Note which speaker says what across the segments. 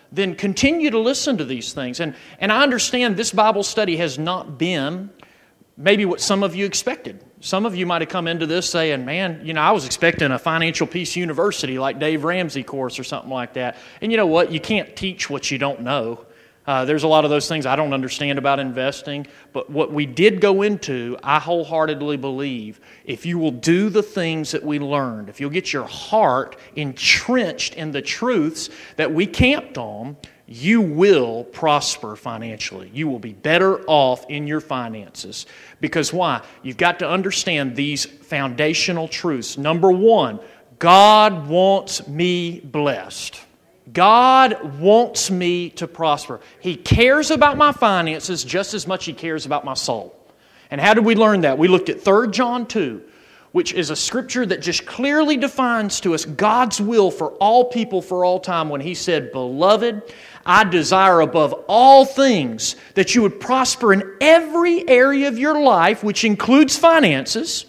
Speaker 1: then continue to listen to these things. And I understand this Bible study has not been maybe what some of you expected. Some of you might have come into this saying, man, I was expecting a Financial Peace University like Dave Ramsey course or something like that. And you know what? You can't teach what you don't know. There's a lot of those things I don't understand about investing. But what we did go into, I wholeheartedly believe, if you will do the things that we learned, if you'll get your heart entrenched in the truths that we camped on, you will prosper financially. You will be better off in your finances. Because why? You've got to understand these foundational truths. Number one, God wants me blessed. God wants me to prosper. He cares about my finances just as much as He cares about my soul. And how did we learn that? We looked at 3 John 2, which is a scripture that just clearly defines to us God's will for all people for all time when He said, "Beloved, I desire above all things that you would prosper in every area of your life," which includes finances,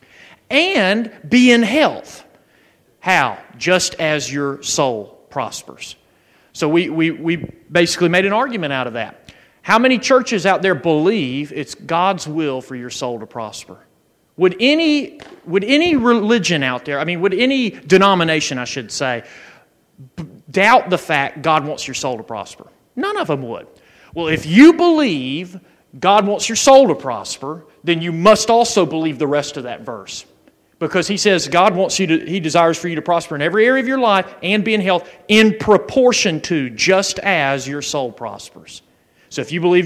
Speaker 1: "and be in health." How? Just as your soul prospers. So we basically made an argument out of that. How many churches out there believe it's God's will for your soul to prosper? Would any religion out there, would any denomination, I should say, doubt the fact God wants your soul to prosper? None of them would. Well, if you believe God wants your soul to prosper, then you must also believe the rest of that verse. Because He says He desires for you to prosper in every area of your life and be in health in proportion to just as your soul prospers. So if you believe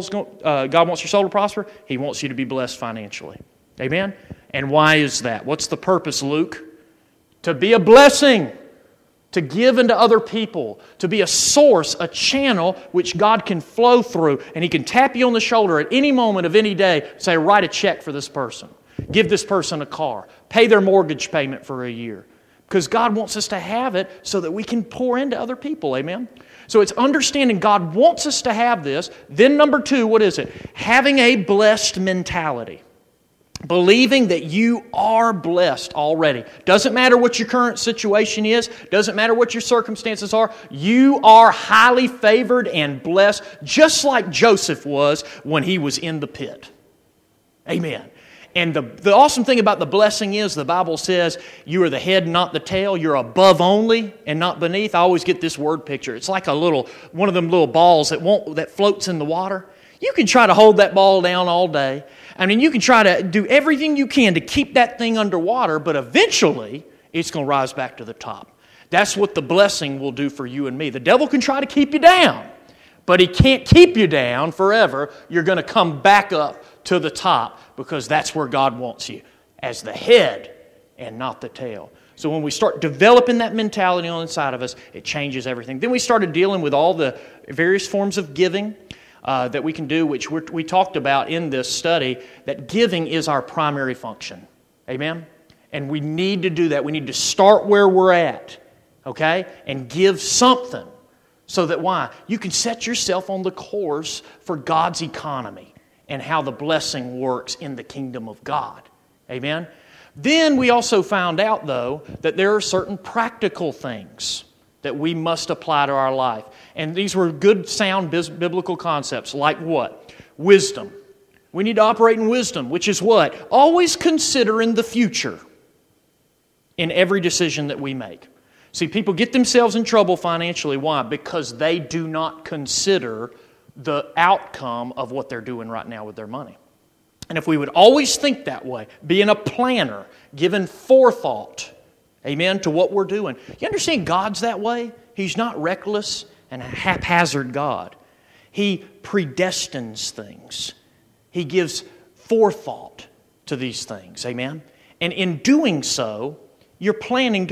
Speaker 1: God wants your soul to prosper, He wants you to be blessed financially. Amen? And why is that? What's the purpose, Luke? To be a blessing, to give unto other people, to be a source, a channel which God can flow through, and He can tap you on the shoulder at any moment of any day, say, write a check for this person. Give this person a car. Pay their mortgage payment for a year. Because God wants us to have it so that we can pour into other people. Amen? So it's understanding God wants us to have this. Then number 2, what is it? Having a blessed mentality. Believing that you are blessed already. Doesn't matter what your current situation is. Doesn't matter what your circumstances are. You are highly favored and blessed, just like Joseph was when he was in the pit. Amen. And the awesome thing about the blessing is the Bible says you are the head, not the tail. You're above only and not beneath. I always get this word picture. It's like one of them little balls that floats in the water. You can try to hold that ball down all day. You can try to do everything you can to keep that thing underwater, but eventually it's going to rise back to the top. That's what the blessing will do for you and me. The devil can try to keep you down, but he can't keep you down forever. You're going to come back up to the top because that's where God wants you, as the head and not the tail. So when we start developing that mentality on the inside of us, it changes everything. Then we started dealing with all the various forms of giving that we can do, which we talked about in this study, that giving is our primary function. Amen? And we need to do that. We need to start where we're at, okay? And give something so that why? You can set yourself on the course for God's economy and how the blessing works in the kingdom of God. Amen? Then we also found out, though, that there are certain practical things that we must apply to our life. And these were good, sound biblical concepts, like what? Wisdom. We need to operate in wisdom, which is what? Always considering the future in every decision that we make. See, people get themselves in trouble financially. Why? Because they do not consider the outcome of what they're doing right now with their money. And if we would always think that way, being a planner, giving forethought, amen, to what we're doing. You understand God's that way? He's not reckless and a haphazard God. He predestines things. He gives forethought to these things, amen? And in doing so, you're planning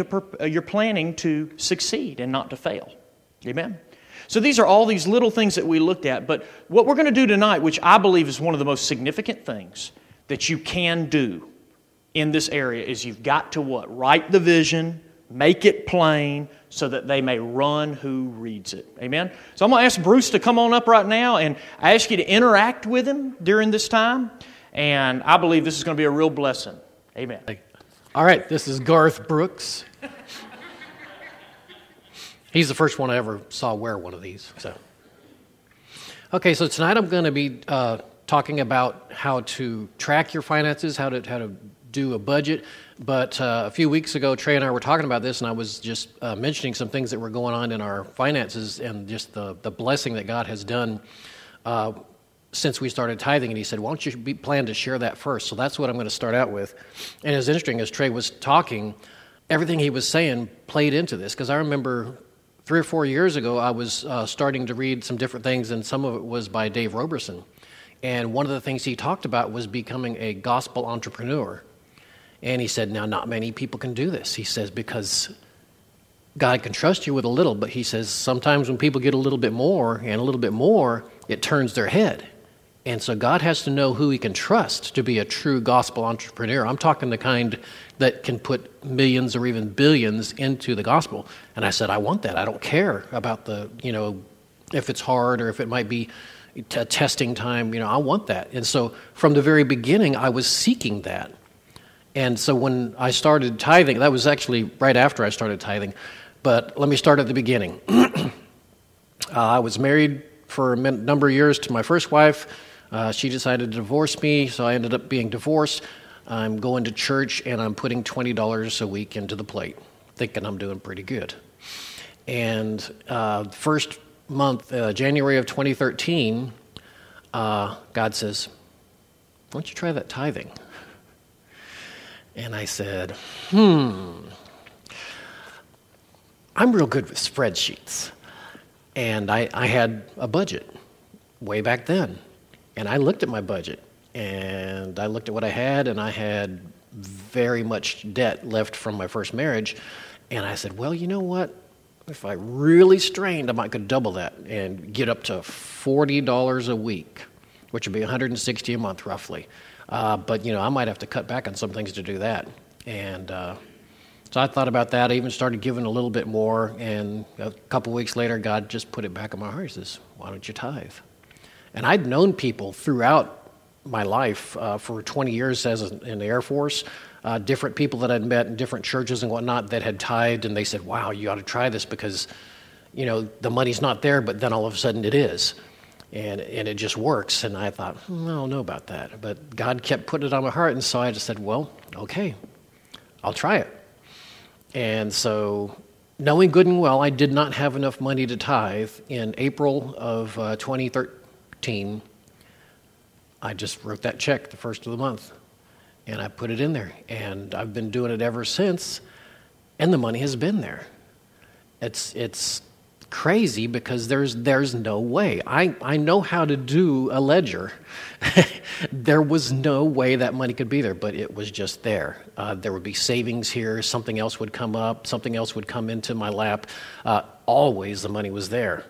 Speaker 1: to succeed and not to fail. Amen? So these are all these little things that we looked at. But what we're going to do tonight, which I believe is one of the most significant things that you can do in this area, is you've got to what? Write the vision, make it plain, so that they may run who reads it. Amen? So I'm going to ask Bruce to come on up right now, and I ask you to interact with him during this time. And I believe this is going to be a real blessing. Amen.
Speaker 2: All right, this is Garth Brooks. He's the first one I ever saw wear one of these. So, okay, so tonight I'm going to be talking about how to track your finances, how to do a budget. But a few weeks ago, Trey and I were talking about this, and I was just mentioning some things that were going on in our finances and just the blessing that God has done since we started tithing. And he said, why don't you plan to share that first? So that's what I'm going to start out with. And it's interesting, as Trey was talking, everything he was saying played into this, because I remember 3 or 4 years ago, I was starting to read some different things, and some of it was by Dave Roberson. And one of the things he talked about was becoming a gospel entrepreneur. And he said, now, not many people can do this. He says, because God can trust you with a little, but he says sometimes when people get a little bit more and a little bit more, it turns their head. And so God has to know who he can trust to be a true gospel entrepreneur. I'm talking the kind that can put millions or even billions into the gospel. And I said, I want that. I don't care about if it's hard or if it might be a testing time. I want that. And so from the very beginning, I was seeking that. And so when I started tithing, that was actually right after I started tithing. But let me start at the beginning. I was married for a number of years to my first wife. She decided to divorce me, so I ended up being divorced. I'm going to church, and I'm putting $20 a week into the plate, thinking I'm doing pretty good. And first month, January of 2013, God says, why don't you try that tithing? And I said, I'm real good with spreadsheets. And I had a budget way back then. And I looked at my budget, and I looked at what I had, and I had very much debt left from my first marriage. And I said, well, you know what? If I really strained, I might could double that and get up to $40 a week, which would be $160 a month roughly. But, I might have to cut back on some things to do that. And so I thought about that. I even started giving a little bit more. And a couple weeks later, God just put it back in my heart. He says, why don't you tithe? And I'd known people throughout my life for 20 years in the Air Force, different people that I'd met in different churches and whatnot that had tithed. And they said, wow, you ought to try this because, the money's not there, but then all of a sudden it is. And it just works. And I thought, I don't know about that. But God kept putting it on my heart. And so I just said, well, okay, I'll try it. And so knowing good and well, I did not have enough money to tithe. In April of 2013, I just wrote that check the first of the month. And I put it in there. And I've been doing it ever since. And the money has been there. It's crazy because there's no way. I know how to do a ledger. There was no way that money could be there, but it was just there. There would be savings here. Something else would come up. Something else would come into my lap. Always the money was there.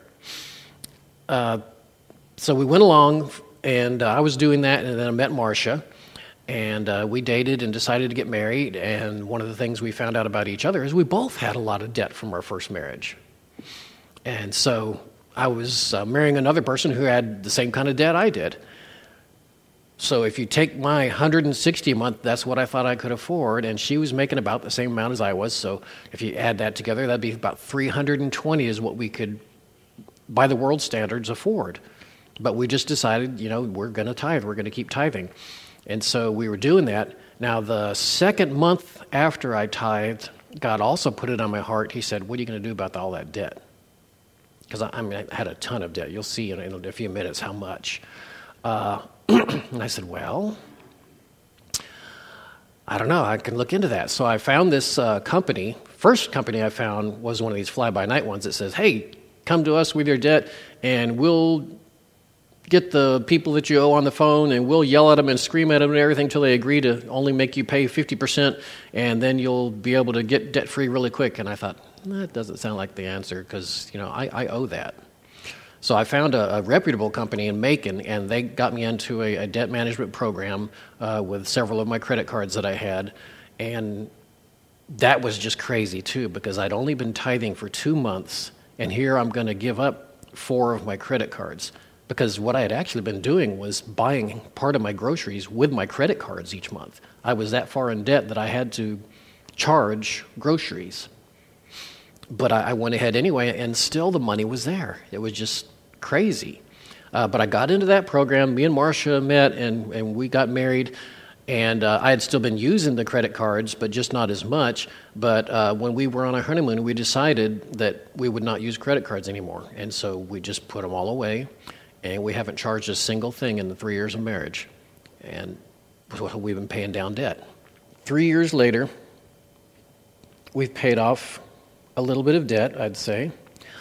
Speaker 2: So we went along, and I was doing that, and then I met Marcia, and we dated and decided to get married. And one of the things we found out about each other is we both had a lot of debt from our first marriage. And so I was marrying another person who had the same kind of debt I did. So if you take my $160 a month, that's what I thought I could afford, and she was making about the same amount as I was. So if you add that together, that'd be about $320 is what we could, by the world standards, afford. But we just decided, we're going to tithe. We're going to keep tithing. And so we were doing that. Now, the second month after I tithed, God also put it on my heart. He said, what are you going to do about all that debt? Because I had a ton of debt. You'll see in a few minutes how much. And I said, well, I don't know. I can look into that. So I found this company. First company I found was one of these fly-by-night ones that says, hey, come to us with your debt, and we'll get the people that you owe on the phone, and we'll yell at them and scream at them and everything until they agree to only make you pay 50%, and then you'll be able to get debt-free really quick. And I thought, that doesn't sound like the answer because, I owe that. So I found a reputable company in Macon, and they got me into a debt management program with several of my credit cards that I had. And that was just crazy, too, because I'd only been tithing for 2 months, and here I'm going to give up 4 of my credit cards. Because what I had actually been doing was buying part of my groceries with my credit cards each month. I was that far in debt that I had to charge groceries. But I went ahead anyway, and still the money was there. It was just crazy. But I got into that program. Me and Marcia met, and we got married. And I had still been using the credit cards, but just not as much. But when we were on our honeymoon, we decided that we would not use credit cards anymore. And so we just put them all away. And we haven't charged a single thing in the 3 years of marriage. And we've been paying down debt. 3 years later, we've paid off a little bit of debt, I'd say.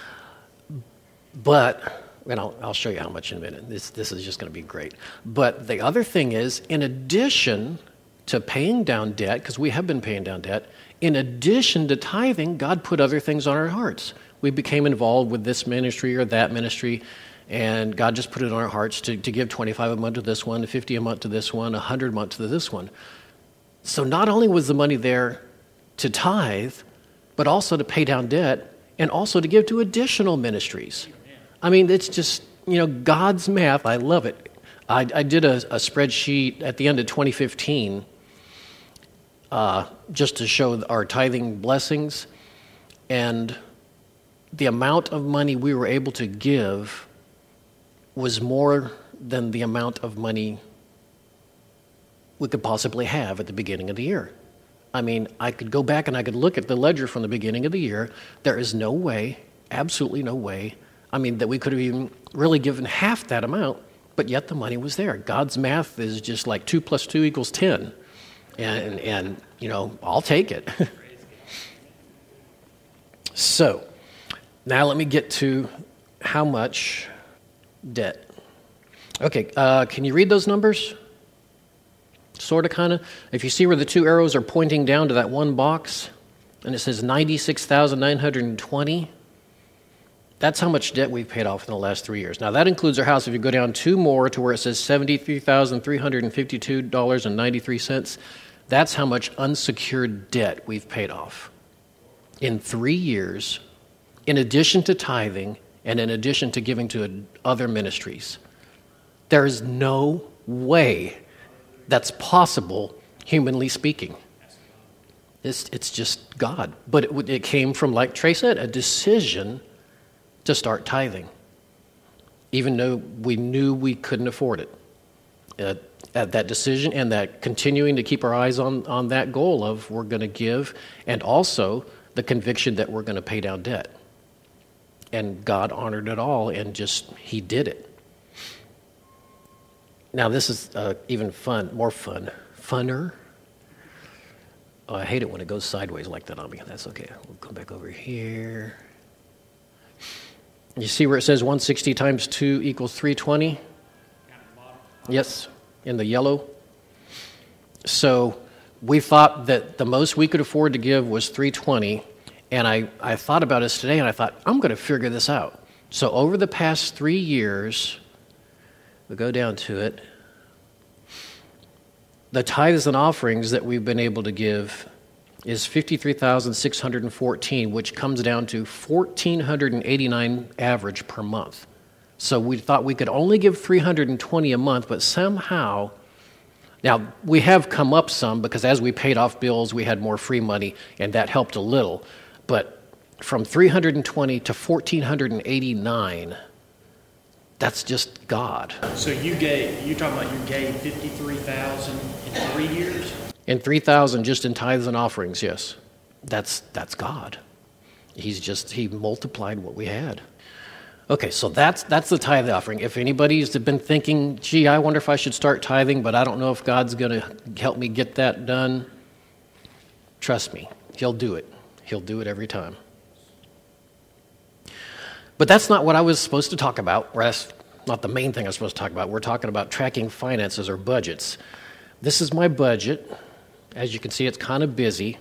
Speaker 2: But, and I'll show you how much in a minute. This is just going to be great. But the other thing is, in addition to paying down debt, because we have been paying down debt, in addition to tithing, God put other things on our hearts. We became involved with this ministry or that ministry, and God just put it on our hearts to give $25 a month to this one, $50 a month to this one, $100 a month to this one. So not only was the money there to tithe, but also to pay down debt, and also to give to additional ministries. I mean, it's just, God's math. I love it. I did a spreadsheet at the end of 2015 just to show our tithing blessings, and the amount of money we were able to give was more than the amount of money we could possibly have at the beginning of the year. I mean, I could go back and I could look at the ledger from the beginning of the year. There is no way, absolutely no way, that we could have even really given half that amount, but yet the money was there. God's math is just like 2 + 2 = 10. And I'll take it. So, now let me get to how much debt. Okay, can you read those numbers? Sort of, kind of. If you see where the two arrows are pointing down to that one box, and it says $96,920, that's how much debt we've paid off in the last 3 years. Now, that includes our house. If you go down two more to where it says $73,352.93, that's how much unsecured debt we've paid off in 3 years, in addition to tithing and in addition to giving to other ministries. There is no way that's possible, humanly speaking. It's just God. But it came from, like Trey said, a decision to start tithing, even though we knew we couldn't afford it. At that decision and that continuing to keep our eyes on that goal of we're going to give, and also the conviction that we're going to pay down debt. And God honored it all, and He did it. Now, this is even funner. Oh, I hate it when it goes sideways like that on me. That's okay. We'll come back over here. You see where it says 160 times 2 = 320? Yes, in the yellow. So we thought that the most we could afford to give was 320, and I thought about this today, and I thought, I'm going to figure this out. So over the past 3 years, we'll go down to it. The tithes and offerings that we've been able to give is $53,614, which comes down to $1,489 average per month. So we thought we could only give $320 a month, but somehow, now we have come up some because as we paid off bills, we had more free money, and that helped a little. But from $320 to $1,489, that's just God.
Speaker 1: So you talking about you gave $53,000 in 3 years?
Speaker 2: In 3,000 just in tithes and offerings, yes. That's God. He multiplied what we had. Okay, so that's the tithe offering. If anybody's been thinking, gee, I wonder if I should start tithing, but I don't know if God's going to help me get that done, trust me, He'll do it. He'll do it every time. But that's not what I was supposed to talk about, or that's not the main thing I was supposed to talk about. We're talking about tracking finances or budgets. This is my budget. As you can see, it's kind of busy.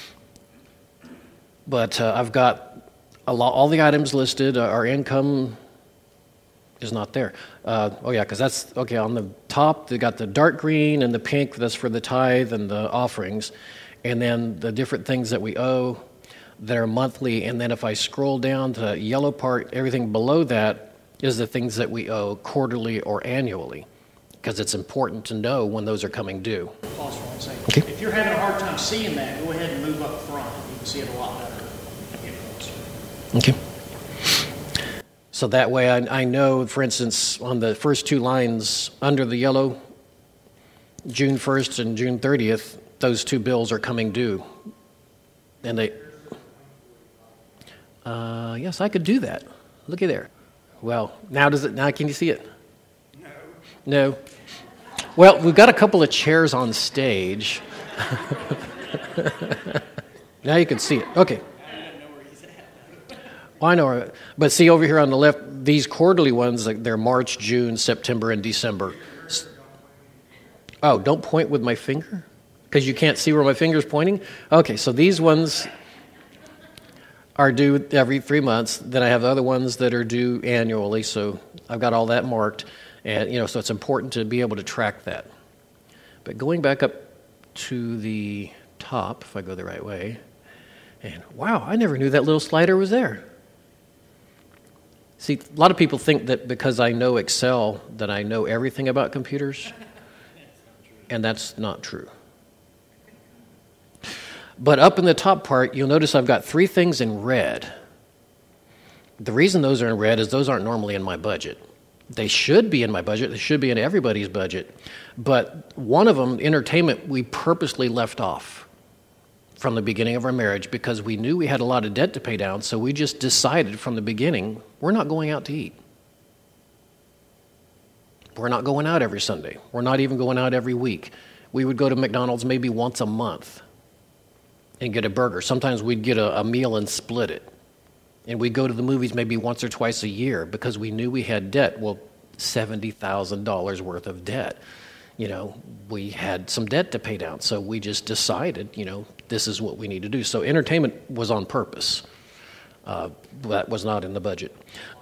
Speaker 2: But I've got all the items listed. Our income is not there. Because that's, okay, on the top, they got the dark green and the pink. That's for the tithe and the offerings. And then the different things that we owe that are monthly, and then if I scroll down to the yellow part, everything below that is the things that we owe quarterly or annually, because it's important to know when those are coming due.
Speaker 1: Pause for 1 second.
Speaker 2: Okay.
Speaker 1: If you're having a hard time seeing that, go ahead and move up front. You can see it a lot better. Get closer.
Speaker 2: Okay. So that way I know, for instance, on the first two lines under the yellow, June 1st and June 30th, those two bills are coming due. And they... yes, I could do that. Looky there. Well, now can you see it? No. Well, we've got a couple of chairs on stage. Now you can see it. Okay. Well, I know. But see over here on the left, these quarterly ones, they're March, June, September, and December. Oh, don't point with my finger? Because you can't see where my finger's pointing? Okay, so these ones are due every 3 months. Then I have other ones that are due annually, so I've got all that marked. And, so it's important to be able to track that. But going back up to the top, if I go the right way, and wow, I never knew that little slider was there. See, a lot of people think that because I know Excel that I know everything about computers, and that's not true. But up in the top part, you'll notice I've got 3 things in red. The reason those are in red is those aren't normally in my budget. They should be in my budget. They should be in everybody's budget. But one of them, entertainment, we purposely left off from the beginning of our marriage because we knew we had a lot of debt to pay down, so we just decided from the beginning, we're not going out to eat. We're not going out every Sunday. We're not even going out every week. We would go to McDonald's maybe once a month and get a burger. Sometimes we'd get a meal and split it. And we'd go to the movies maybe once or twice a year because we knew we had debt. Well, $70,000 worth of debt. We had some debt to pay down. So we just decided, this is what we need to do. So entertainment was on purpose. That was not in the budget.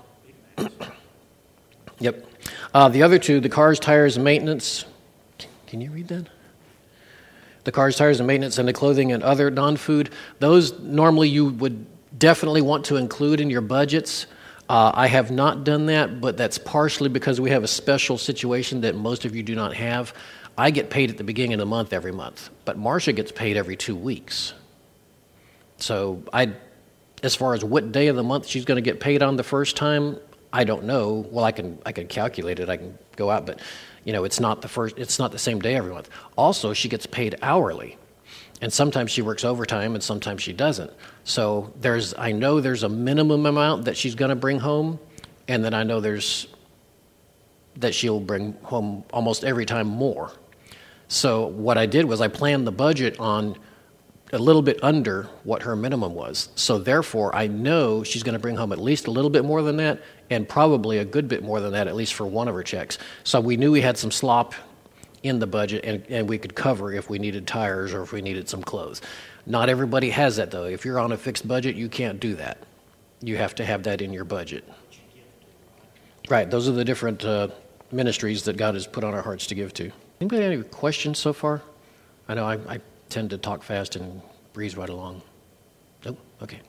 Speaker 2: Yep. The other two, the cars, tires, and maintenance. Can you read that? The cars, tires, and maintenance, and the clothing and other non-food. Those normally you would definitely want to include in your budgets. I have not done that, but that's partially because we have a special situation that most of you do not have. I get paid at the beginning of the month every month, but Marcia gets paid every 2 weeks. So as far as what day of the month she's going to get paid on the first time, I don't know. Well, I can calculate it. I can go out, but it's not the same day every month. Also, she gets paid hourly. And sometimes she works overtime and sometimes she doesn't. So I know there's a minimum amount that she's going to bring home, and then I know that she'll bring home almost every time more. So what I did was I planned the budget on a little bit under what her minimum was. So therefore, I know she's going to bring home at least a little bit more than that, and probably a good bit more than that, at least for one of her checks. So we knew we had some slop in the budget, and we could cover if we needed tires or if we needed some clothes. Not everybody has that, though. If you're on a fixed budget, you can't do that. You have to have that in your budget. Right, those are the different ministries that God has put on our hearts to give to. Anybody have any questions so far? I know I tend to talk fast and breeze right along. Nope? Okay.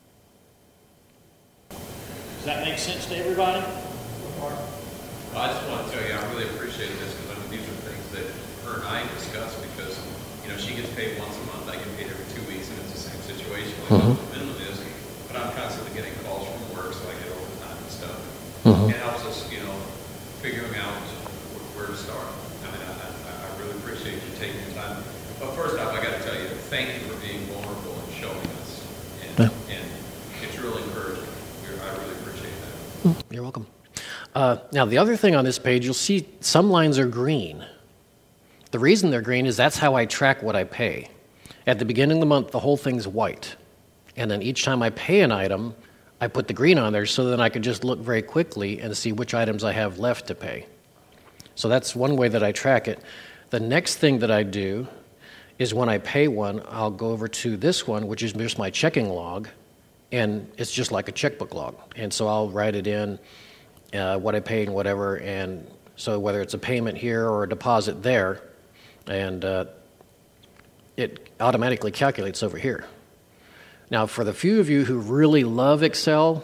Speaker 1: Does that make sense to everybody?
Speaker 3: I just want to tell you, I really appreciate this because these are things that her and I discuss because, she gets paid once a month, I get paid every 2 weeks, and it's the same situation. Like what the minimum is, but I'm constantly getting calls from work, so I get overtime and stuff. It helps us, figuring out where to start. I really appreciate you taking your time. But first off, I got to tell you, thank you for being vulnerable and showing us, and it's really encouraging. I really appreciate that.
Speaker 2: You're welcome. Now, the other thing on this page, you'll see some lines are green. The reason they're green is that's how I track what I pay. At the beginning of the month, the whole thing's white. And then each time I pay an item, I put the green on there so then I can just look very quickly and see which items I have left to pay. So that's one way that I track it. The next thing that I do is when I pay one, I'll go over to this one, which is just my checking log, and it's just like a checkbook log. And so I'll write it in, what I paid and whatever, and so whether it's a payment here or a deposit there, and it automatically calculates over here. Now, for the few of you who really love Excel,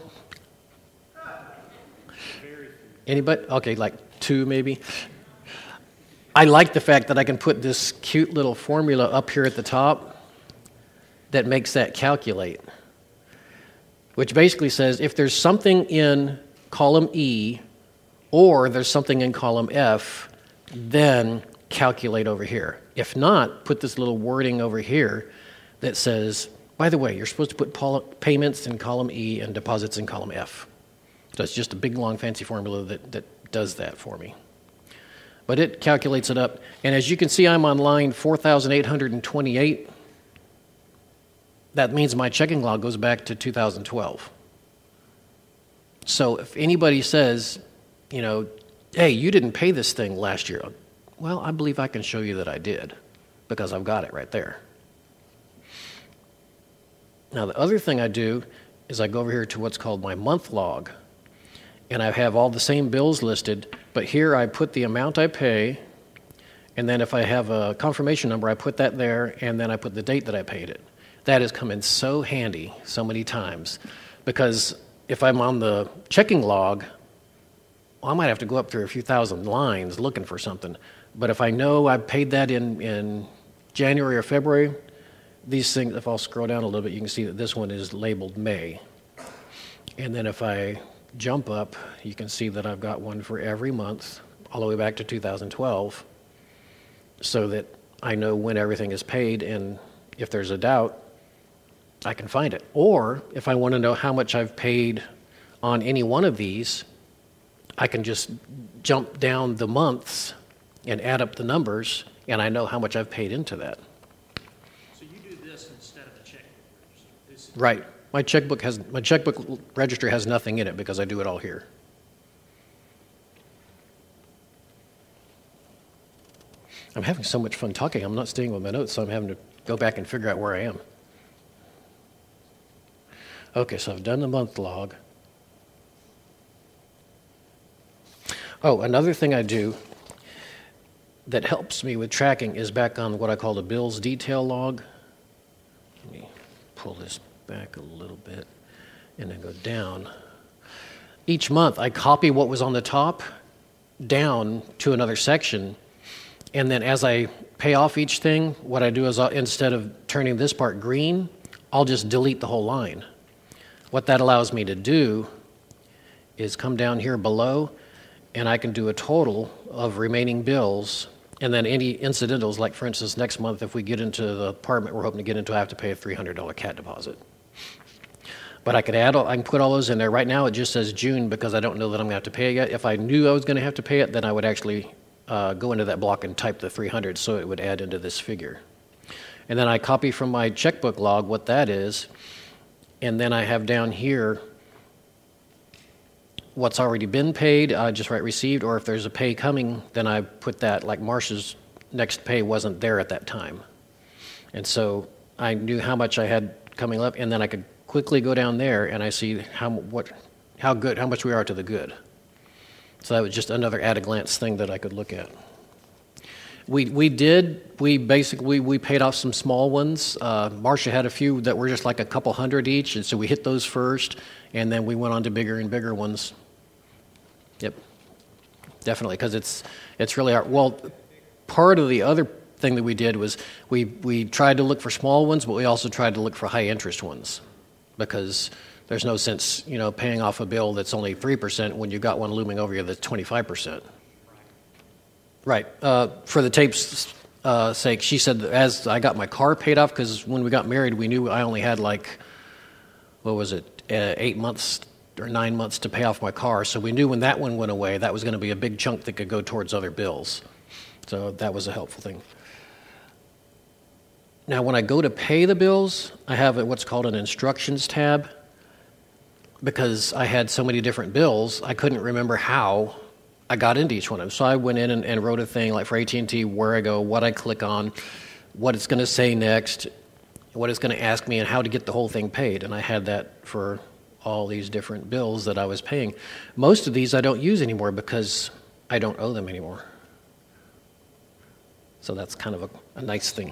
Speaker 2: anybody? Okay, like 2 maybe. I like the fact that I can put this cute little formula up here at the top that makes that calculate. which basically says if there's something in column E or there's something in column F, then calculate over here. If not, put this little wording over here that says, by the way, you're supposed to put payments in column E and deposits in column F. So it's just a big, long, fancy formula that does that for me. But it calculates it up. And as you can see, I'm on line 4,828. That means my checking log goes back to 2012. So if anybody says, hey, you didn't pay this thing last year, well, I believe I can show you that I did because I've got it right there. Now, the other thing I do is I go over here to what's called my month log, and I have all the same bills listed, but here I put the amount I pay, and then if I have a confirmation number, I put that there, and then I put the date that I paid it. That has come in so handy so many times, because if I'm on the checking log, well, I might have to go up through a few thousand lines looking for something. But if I know I paid that in January or February, these things, if I'll scroll down a little bit, you can see that this one is labeled May. And then if I jump up, you can see that I've got one for every month, all the way back to 2012, so that I know when everything is paid, and if there's a doubt, I can find it. Or if I want to know how much I've paid on any one of these, I can just jump down the months and add up the numbers, and I know how much I've paid into that.
Speaker 1: So you do this instead of a checkbook.
Speaker 2: Right. My checkbook register has nothing in it because I do it all here. I'm having so much fun talking, I'm not staying with my notes, so I'm having to go back and figure out where I am. Okay, so I've done the month log. Oh, another thing I do that helps me with tracking is back on what I call the bills detail log. Let me pull this back a little bit and then go down. Each month I copy what was on the top down to another section, and then as I pay off each thing, what I do is instead of turning this part green, I'll just delete the whole line. What that allows me to do is come down here below, and I can do a total of remaining bills, and then any incidentals, like for instance, next month if we get into the apartment we're hoping to get into, I have to pay a $300 cat deposit. But I can put all those in there. Right now it just says June because I don't know that I'm going to have to pay it yet. If I knew I was going to have to pay it, then I would actually go into that block and type the 300 so it would add into this figure. And then I copy from my checkbook log what that is, and then I have down here what's already been paid. I just write received, or if there's a pay coming, then I put that, like Marcia's next pay wasn't there at that time. And so I knew how much I had coming up, and then I could quickly go down there and I see how much we are to the good. So that was just another at-a-glance thing that I could look at. We paid off some small ones. Marcia had a few that were just like a couple hundred each, and so we hit those first, and then we went on to bigger and bigger ones. Yep, definitely, because it's really hard. Well, part of the other thing that we did was we tried to look for small ones, but we also tried to look for high interest ones, because there's no sense, paying off a bill that's only 3% when you've got one looming over you that's 25%. Right. For the tape's sake, she said that as I got my car paid off, because when we got married, we knew I only had 8 months or 9 months to pay off my car. So we knew when that one went away, that was going to be a big chunk that could go towards other bills. So that was a helpful thing. Now, when I go to pay the bills, I have what's called an instructions tab. Because I had so many different bills, I couldn't remember how I got into each one of them. So I went in and wrote a thing like for AT&T, where I go, what I click on, what it's going to say next, what it's going to ask me, and how to get the whole thing paid. And I had that for all these different bills that I was paying. Most of these I don't use anymore because I don't owe them anymore. So that's kind of a nice thing.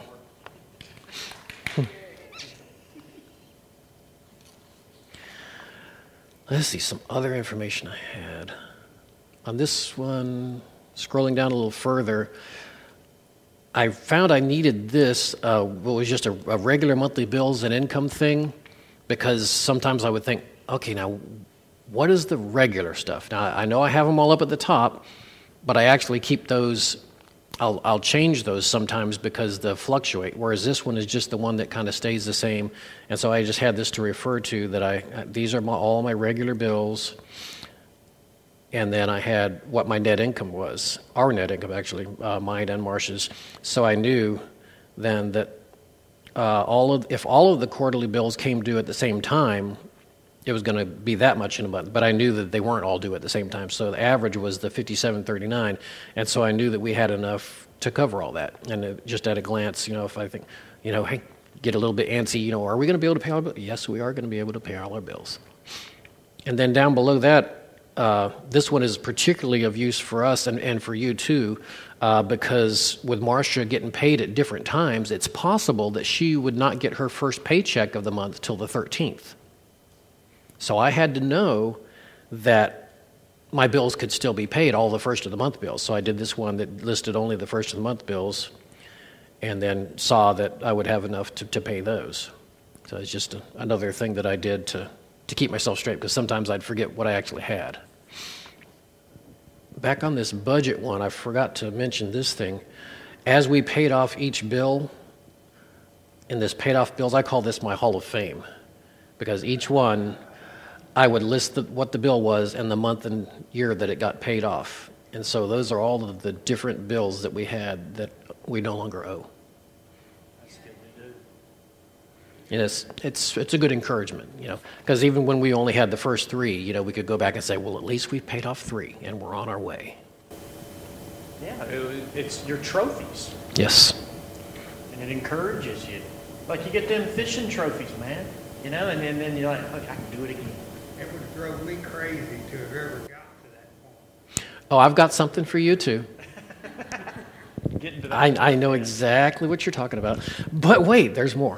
Speaker 2: Let's see, some other information I had. On this one, scrolling down a little further, I found I needed this, what was just a regular monthly bills and income thing, because sometimes I would think, okay, now what is the regular stuff? Now, I know I have them all up at the top, but I actually keep those. I'll change those sometimes because they fluctuate, whereas this one is just the one that kind of stays the same. And so I just had this to refer to that these are all my regular bills. And then I had what my net income was, our net income actually, mine and Marcia's. So I knew then that if all of the quarterly bills came due at the same time, it was going to be that much in a month. But I knew that they weren't all due at the same time. So the average was the $57.39, and so I knew that we had enough to cover all that. And just at a glance, if I think, hey, get a little bit antsy, are we going to be able to pay all our bills? Yes, we are going to be able to pay all our bills. And then down below that, this one is particularly of use for us and for you too, because with Marcia getting paid at different times, it's possible that she would not get her first paycheck of the month till the 13th. So I had to know that my bills could still be paid, all the first of the month bills. So I did this one that listed only the first of the month bills, and then saw that I would have enough to pay those. So it's just another thing that I did to keep myself straight, because sometimes I'd forget what I actually had. Back on this budget one, I forgot to mention this thing. As we paid off each bill, in this paid off bills, I call this my Hall of Fame, because each one I would list what the bill was and the month and year that it got paid off. And so those are all of the different bills that we had that we no longer owe.
Speaker 1: That's good to do.
Speaker 2: And it's a good encouragement, because even when we only had the first three, we could go back and say, well, at least we've paid off three and we're on our way.
Speaker 1: Yeah, it's your trophies.
Speaker 2: Yes.
Speaker 1: And it encourages you. Like you get them fishing trophies, man. And then you're like, okay, I can do it again.
Speaker 4: It would drove me crazy to have ever got to that point.
Speaker 2: Oh, I've got something for you too.
Speaker 1: Getting to that.
Speaker 2: I know exactly what you're talking about. But wait, there's more.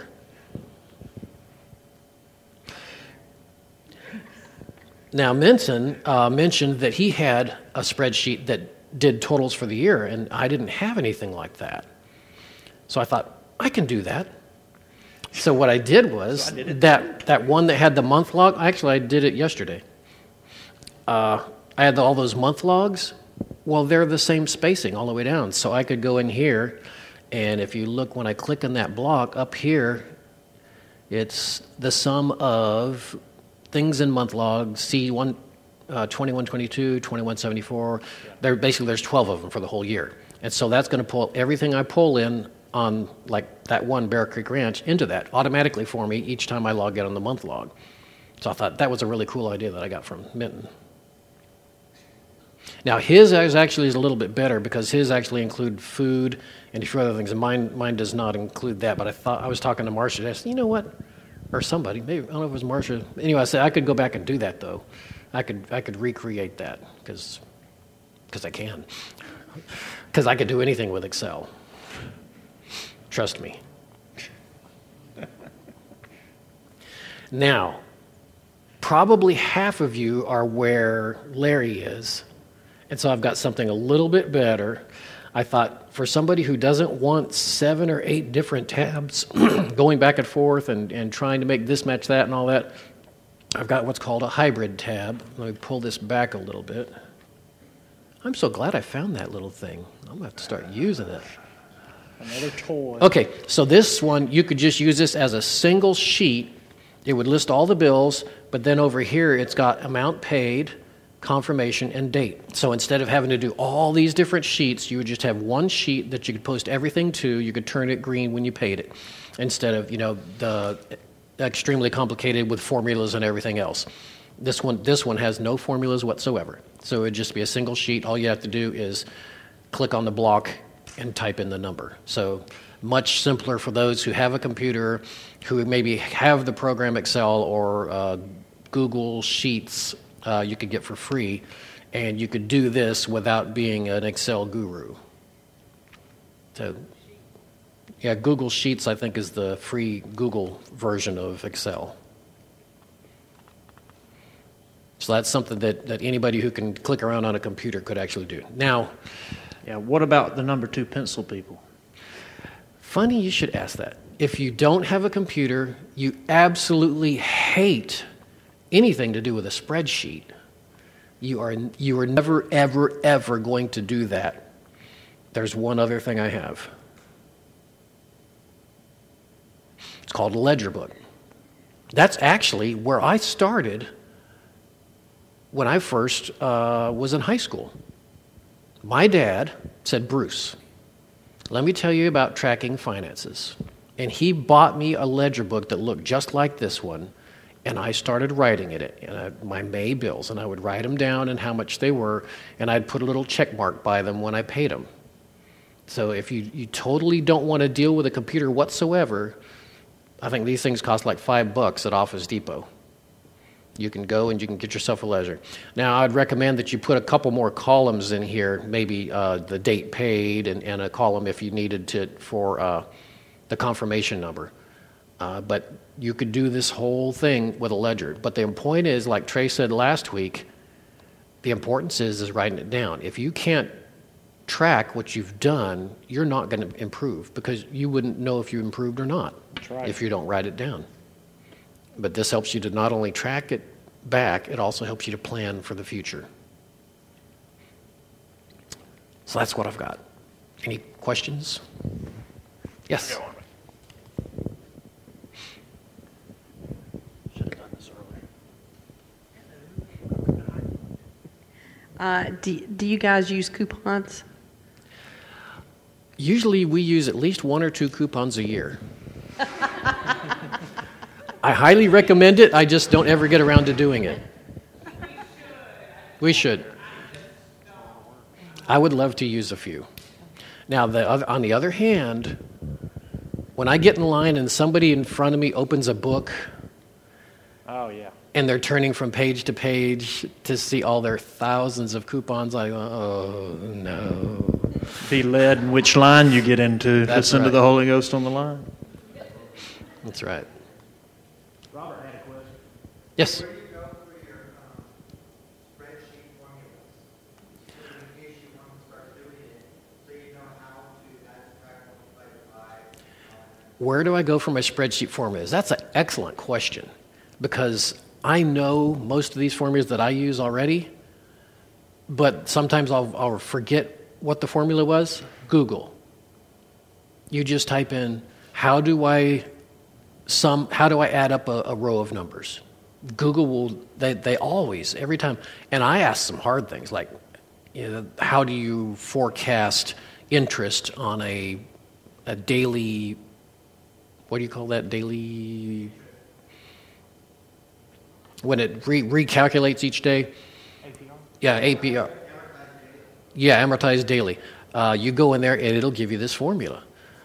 Speaker 2: Now, Minton mentioned that he had a spreadsheet that did totals for the year, and I didn't have anything like that. So I thought, I can do that. So what I did was that one that had the month log. Actually, I did it yesterday. I had all those month logs. Well, they're the same spacing all the way down. So I could go in here, and if you look when I click on that block up here, it's the sum of things in month logs. C1, 2122, 2174. There's 12 of them for the whole year, and so that's going to pull everything I pull in on like that one Bear Creek Ranch into that automatically for me each time I log in on the month log. So I thought that was a really cool idea that I got from Minton. Now his actually is a little bit better because his actually include food and a few other things, and mine does not include that. But I was talking to Marcia and I said, you know what, or somebody, maybe I don't know if it was Marcia. Anyway, I said I could go back and do that though. I could recreate that because I can, because I could do anything with Excel. Trust me. Now, probably half of you are where Larry is, and so I've got something a little bit better. I thought for somebody who doesn't want 7 or 8 different tabs going back and forth and trying to make this match that and all that, I've got what's called a hybrid tab. Let me pull this back a little bit. I'm so glad I found that little thing. I'm going to have to start using it.
Speaker 1: Another toy.
Speaker 2: Okay, so this one, you could just use this as a single sheet. It would list all the bills, but then over here it's got amount paid, confirmation, and date. So instead of having to do all these different sheets, you would just have one sheet that you could post everything to. You could turn it green when you paid it, instead of, the extremely complicated with formulas and everything else. This one has no formulas whatsoever. So it would just be a single sheet. All you have to do is click on the block and type in the number. So much simpler for those who have a computer, who maybe have the program Excel or Google Sheets you could get for free, and you could do this without being an Excel guru. So, yeah, Google Sheets, I think, is the free Google version of Excel. So that's something that anybody who can click around on a computer could actually do. Now,
Speaker 1: yeah, what about the number 2 pencil people?
Speaker 2: Funny you should ask that. If you don't have a computer, you absolutely hate anything to do with a spreadsheet, you are never, ever, ever going to do that. There's one other thing I have. It's called a ledger book. That's actually where I started when I first was in high school. My dad said, Bruce, let me tell you about tracking finances. And he bought me a ledger book that looked just like this one, and I started writing it, my May bills, and I would write them down and how much they were, and I'd put a little check mark by them when I paid them. So if you totally don't want to deal with a computer whatsoever, I think these things cost like $5 at Office Depot. You can go and you can get yourself a ledger. Now, I'd recommend that you put a couple more columns in here, maybe the date paid and a column if you needed to for the confirmation number. But you could do this whole thing with a ledger. But the point is, like Trey said last week, the importance is writing it down. If you can't track what you've done, you're not going to improve because you wouldn't know if you improved or not if you don't write it down. But this helps you to not only track it back, it also helps you to plan for the future. So that's what I've got. Any questions? Yes. Should have done this
Speaker 5: earlier. Do you guys use coupons?
Speaker 2: Usually we use at least 1 or 2 coupons a year. I highly recommend it. I just don't ever get around to doing it. We should. I would love to use a few. Now, on the other hand, when I get in line and somebody in front of me opens a book,
Speaker 1: Oh, yeah.
Speaker 2: and they're turning from page to page to see all their thousands of coupons, I go, oh, no.
Speaker 1: Be led in which line you get into.
Speaker 2: That's
Speaker 1: Listen to
Speaker 2: right.
Speaker 1: the Holy Ghost on the line.
Speaker 2: That's right.
Speaker 1: Robert had a question.
Speaker 2: Yes.
Speaker 4: Where do you go for your spreadsheet formulas? In case you want to start doing it, so you know how to abstract, multiply, divide.
Speaker 2: Where do I go for my spreadsheet formulas? That's an excellent question because I know most of these formulas that I use already, but sometimes I'll forget what the formula was. Google. You just type in, how do I add up a row of numbers? Google will, they always, every time, and I ask some hard things like, how do you forecast interest on a daily, what do you call that, daily, when it recalculates each day? APR? Yeah, APR. Yeah, amortized daily. You go in there and it'll give you this formula.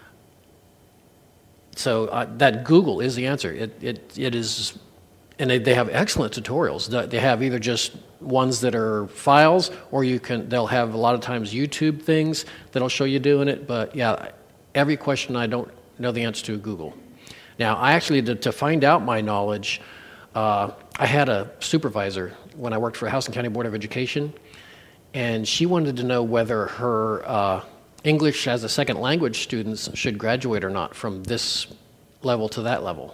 Speaker 2: So that Google is the answer. It is, and they have excellent tutorials. They have either just ones that are files, or they'll have a lot of times YouTube things that'll show you doing it. But yeah, every question I don't know the answer to, Google. Now, I actually, to find out my knowledge, I had a supervisor when I worked for Houston County Board of Education, and she wanted to know whether her English as a second language students should graduate or not from this level to that level.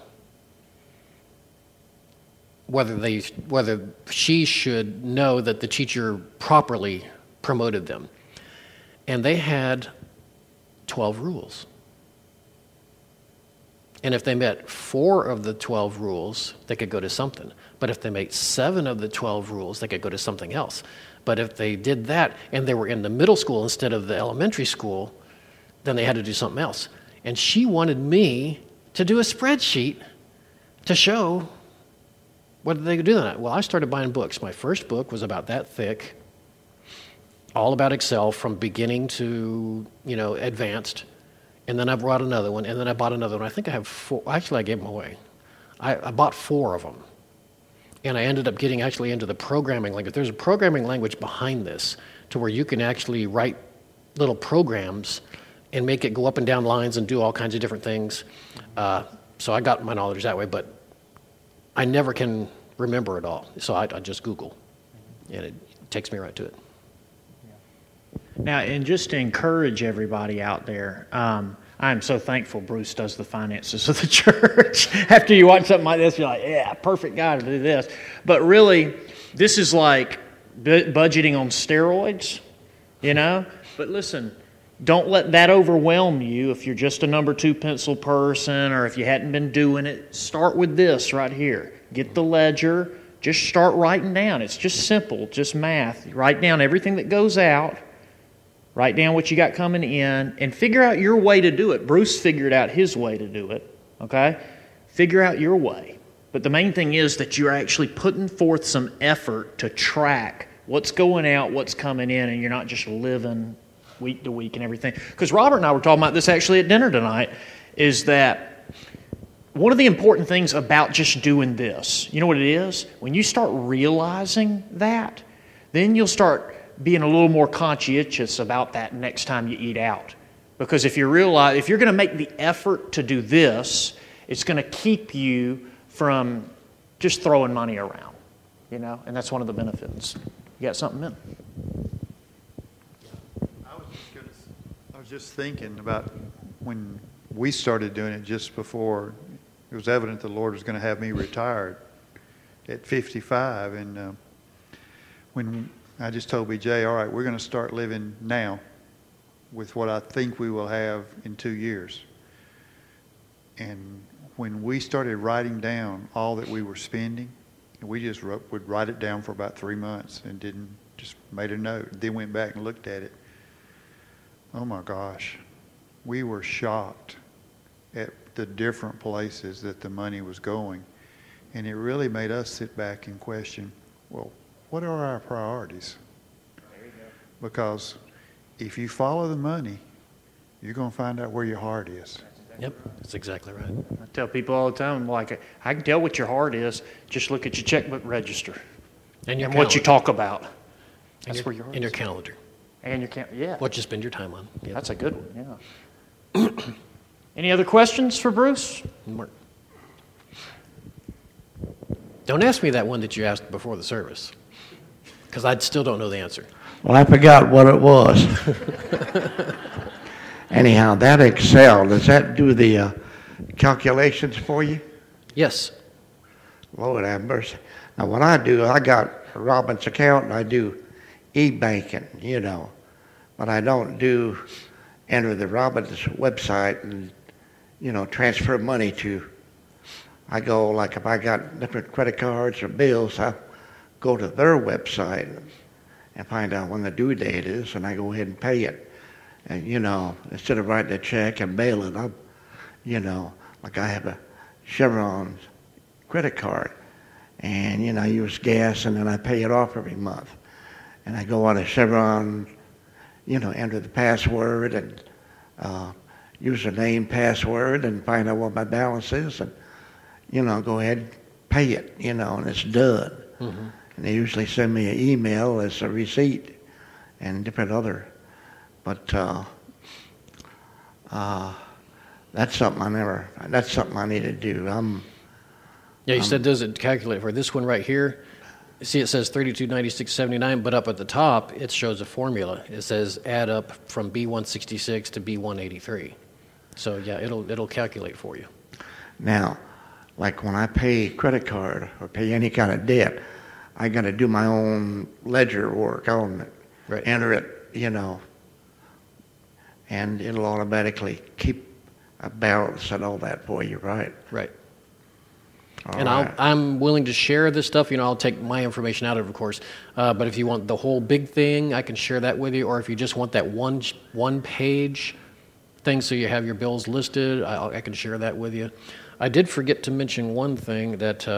Speaker 2: Whether she should know that the teacher properly promoted them. And they had 12 rules. And if they met 4 of the 12 rules, they could go to something. But if they met 7 of the 12 rules, they could go to something else. But if they did that and they were in the middle school instead of the elementary school, then they had to do something else. And she wanted me to do a spreadsheet to show what they could do that. Well, I started buying books. My first book was about that thick, all about Excel from beginning to, advanced. And then I brought another one, and then I bought another one. I think I have 4. Actually, I gave them away. I bought 4 of them. And I ended up getting actually into the programming language. There's a programming language behind this to where you can actually write little programs and make it go up and down lines and do all kinds of different things. So I got my knowledge that way, but I never can remember it all. So I just Google, and it takes me right to it.
Speaker 1: Now, and just to encourage everybody out there, I'm so thankful Bruce does the finances of the church. After you watch something like this, you're like, yeah, perfect guy to do this. But really, this is like budgeting on steroids, you know? But listen, don't let that overwhelm you if you're just a number 2 pencil person or if you hadn't been doing it. Start with this right here. Get the ledger. Just start writing down. It's just simple, just math. Write down everything that goes out. Write down what you got coming in and figure out your way to do it. Bruce figured out his way to do it, okay? Figure out your way. But the main thing is that you're actually putting forth some effort to track what's going out, what's coming in, and you're not just living week to week and everything. Because Robert and I were talking about this actually at dinner tonight, is that one of the important things about just doing this, you know what it is? When you start realizing that, then you'll start being a little more conscientious about that next time you eat out. Because if you're going to make the effort to do this, it's going to keep you from just throwing money around, you know, and that's one of the benefits. You got something in?
Speaker 6: I was just thinking about when we started doing it just before it was evident the Lord was going to have me retired at 55, and when I just told BJ, all right, we're going to start living now with what I think we will have in 2 years. And when we started writing down all that we were spending, we just would write it down for about 3 months and just made a note. Then went back and looked at it. Oh my gosh, we were shocked at the different places that the money was going. And it really made us sit back and question, well, what are our priorities? There you go. Because if you follow the money, you're going to find out where your heart is.
Speaker 2: Yep, that's exactly right.
Speaker 1: I tell people all the time, like, I can tell what your heart is. Just look at your checkbook register
Speaker 2: And your
Speaker 1: what you
Speaker 2: calendar.
Speaker 1: talk about. That's
Speaker 2: And
Speaker 1: where your heart
Speaker 2: and your
Speaker 1: is.
Speaker 2: calendar.
Speaker 1: And your yeah.
Speaker 2: What you spend your time on. Yep.
Speaker 1: That's a good one, yeah. Any other questions for Bruce?
Speaker 2: Mark. Don't ask me that one that you asked before the service, because I still don't know the answer.
Speaker 7: Well, I forgot what it was. Anyhow, that Excel, does that do the calculations for you?
Speaker 2: Yes.
Speaker 7: Lord have mercy. Now, what I do, I got Robin's account, and I do e-banking, you know. But I don't enter the Robin's website and, you know, transfer money to. I go, like, if I got different credit cards or bills, I go to their website and find out when the due date is, and I go ahead and pay it. And, you know, instead of writing a check and mail it up, you know, like I have a Chevron credit card, and, you know, I use gas, and then I pay it off every month. And I go on a Chevron, you know, enter the password and username, password, and find out what my balance is, and, you know, go ahead and pay it, you know, and it's done. Mm-hmm. And they usually send me an email as a receipt and different other. But that's something I need to do.
Speaker 2: Yeah, you said does it calculate for this one right here? See, it says 3296.79, but up at the top it shows a formula. It says add up from B166 to B183. So yeah, it'll calculate for you.
Speaker 7: Now, like when I pay credit card or pay any kind of debt, I got to do my own ledger work on it,
Speaker 2: Right.
Speaker 7: enter it, you know, and it'll automatically keep a balance and all that for you, right?
Speaker 2: Right.
Speaker 7: All
Speaker 2: And
Speaker 7: right.
Speaker 2: I'm willing to share this stuff. You know, I'll take my information out of it, of course. But if you want the whole big thing, I can share that with you. Or if you just want that one page thing so you have your bills listed, I can share that with you. I did forget to mention one thing that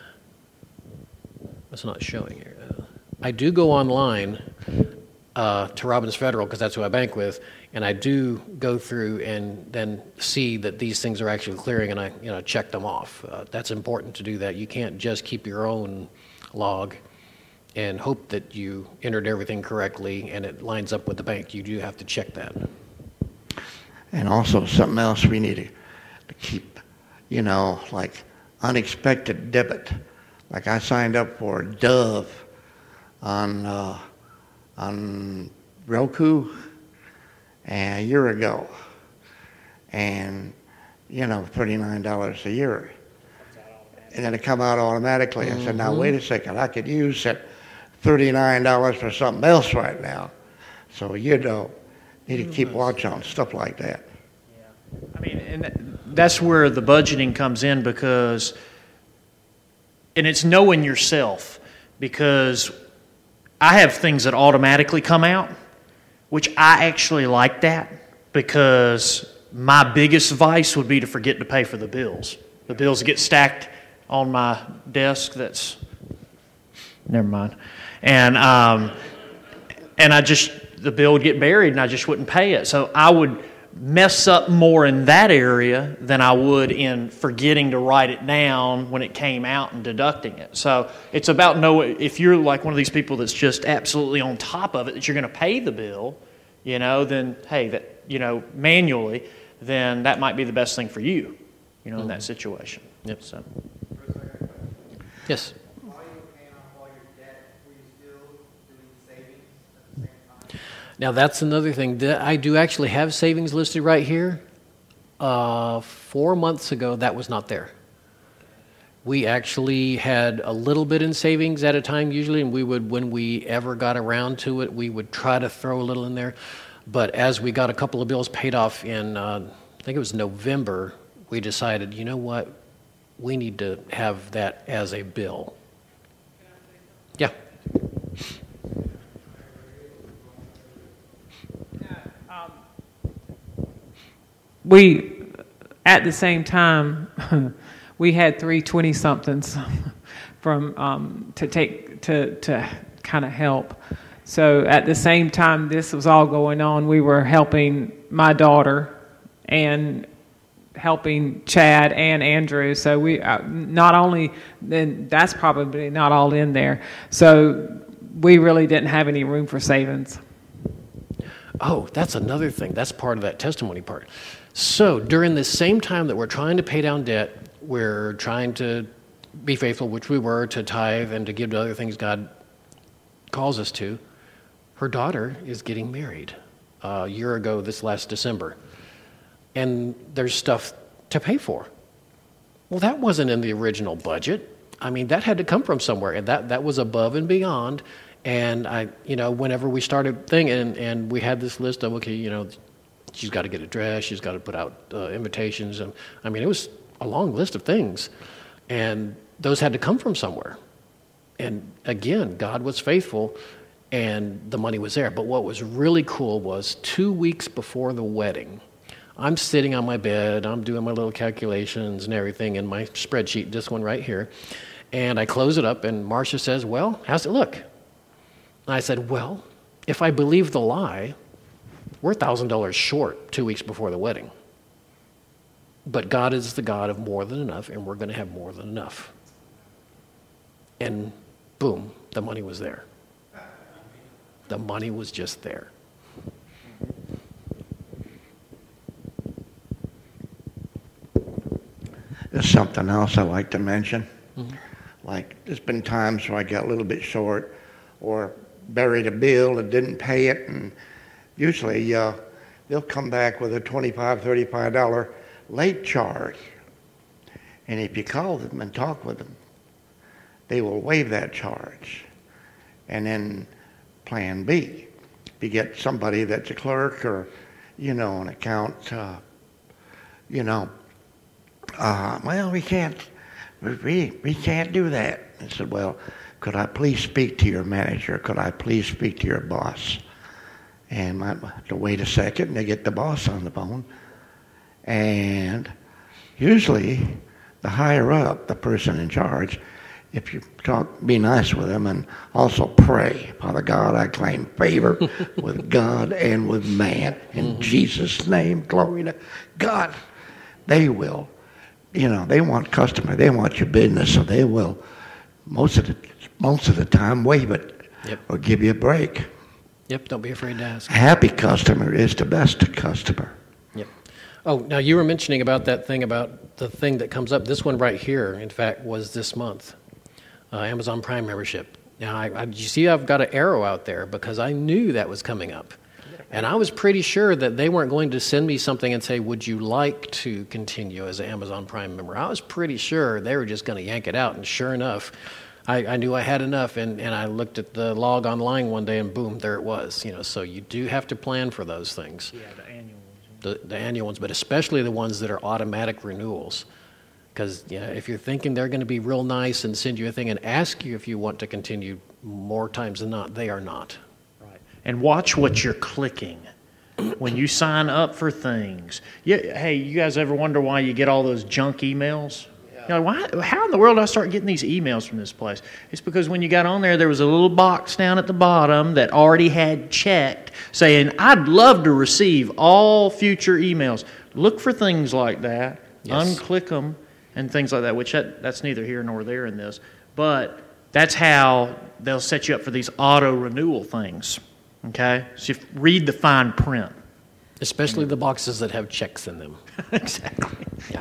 Speaker 2: it's not showing here. I do go online to Robbins Federal because that's who I bank with, and I do go through and then see that these things are actually clearing, and I check them off. That's important to do that. You can't just keep your own log and hope that you entered everything correctly and it lines up with the bank. You do have to check that.
Speaker 7: And also something else we need to keep, you know, like unexpected debit. Like I signed up for Dove on Roku a year ago. and, $39 a year. And then it come out automatically. I said, now, wait a second. I could use that $39 for something else right now. So, need to keep watch on stuff like that.
Speaker 1: I mean, and that's where the budgeting comes in and it's knowing yourself, because I have things that automatically come out, which I actually like that, because my biggest vice would be to forget to pay for the bills. The bills get stacked on my desk. Never mind. And the bill would get buried and I just wouldn't pay it. So I would mess up more in that area than I would in forgetting to write it down when it came out and deducting it. So it's about knowing, if you're like one of these people that's just absolutely on top of it, that you're going to pay the bill, then hey, manually, then that might be the best thing for you, in that situation.
Speaker 2: Yep.
Speaker 1: So.
Speaker 2: Yes.
Speaker 4: While you were paying off all your debt, were you still doing savings at the same time?
Speaker 2: Now, that's another thing. I do actually have savings listed right here. 4 months ago, that was not there. We actually had a little bit in savings at a time usually, and we would, when we ever got around to it, we would try to throw a little in there. But as we got a couple of bills paid off in, I think it was November, we decided, you know what, we need to have that as a bill. Yeah.
Speaker 8: We, at the same time, we had 3 20-somethings from to kind of help. So at the same time this was all going on, we were helping my daughter and helping Chad and Andrew. So we not only, then that's probably not all in there. So we really didn't have any room for savings.
Speaker 2: Oh, that's another thing. That's part of that testimony part. So during the same time that we're trying to pay down debt, we're trying to be faithful, which we were, to tithe and to give to other things God calls us to. Her daughter is getting married a year ago this last December. And there's stuff to pay for. Well, that wasn't in the original budget. I mean, that had to come from somewhere, and that was above and beyond. And whenever we started thinking, and we had this list of, okay, she's got to get a dress, she's got to put out invitations. And I mean, it was a long list of things, and those had to come from somewhere. And again, God was faithful, and the money was there. But what was really cool was 2 weeks before the wedding, I'm sitting on my bed, I'm doing my little calculations and everything in my spreadsheet, this one right here, and I close it up, and Marcia says, well, how's it look? And I said, well, if I believe the lie, we're $1,000 short 2 weeks before the wedding. But God is the God of more than enough, and we're going to have more than enough. And boom, the money was there. The money was just there.
Speaker 7: There's something else I like to mention. Mm-hmm. Like, there's been times where I got a little bit short or buried a bill and didn't pay it, and usually they'll come back with a $25, $35 late charge. And if you call them and talk with them, they will waive that charge. And then plan B, if you get somebody that's a clerk or, an account, well, we can't do that. I said, well, could I please speak to your manager? Could I please speak to your boss? And I have to wait a second, and they get the boss on the phone. And usually, the higher up, the person in charge, if you be nice with them and also pray, Father God, I claim favor with God and with man. In Jesus' name, glory to God. They will, they want customer, they want your business, so they will most of the time waive it.
Speaker 2: Yep.
Speaker 7: Or give you a break.
Speaker 2: Yep, don't be afraid to ask.
Speaker 7: A happy customer is the best customer.
Speaker 2: Yep. Oh, now you were mentioning about that thing, about the thing that comes up. This one right here, in fact, was this month. Amazon Prime membership. Now, you see I've got an arrow out there because I knew that was coming up. And I was pretty sure that they weren't going to send me something and say, would you like to continue as an Amazon Prime member? I was pretty sure they were just going to yank it out. And sure enough, I knew I had enough. And I looked at the log online one day and boom, there it was. So you do have to plan for those things.
Speaker 1: Yeah, the annual ones.
Speaker 2: The annual ones, but especially the ones that are automatic renewals. Because if you're thinking they're going to be real nice and send you a thing and ask you if you want to continue more times than not, they are not.
Speaker 1: And watch what you're clicking when you sign up for things. Hey, you guys ever wonder why you get all those junk emails? You're like, how in the world did I start getting these emails from this place? It's because when you got on there was a little box down at the bottom that already had checked saying, I'd love to receive all future emails. Look for things like that. Yes. Unclick them and things like that, which that's neither here nor there in this. But that's how they'll set you up for these auto-renewal things. Okay? So you read the fine print.
Speaker 2: Especially the boxes that have checks in them.
Speaker 1: Exactly.
Speaker 2: Yeah.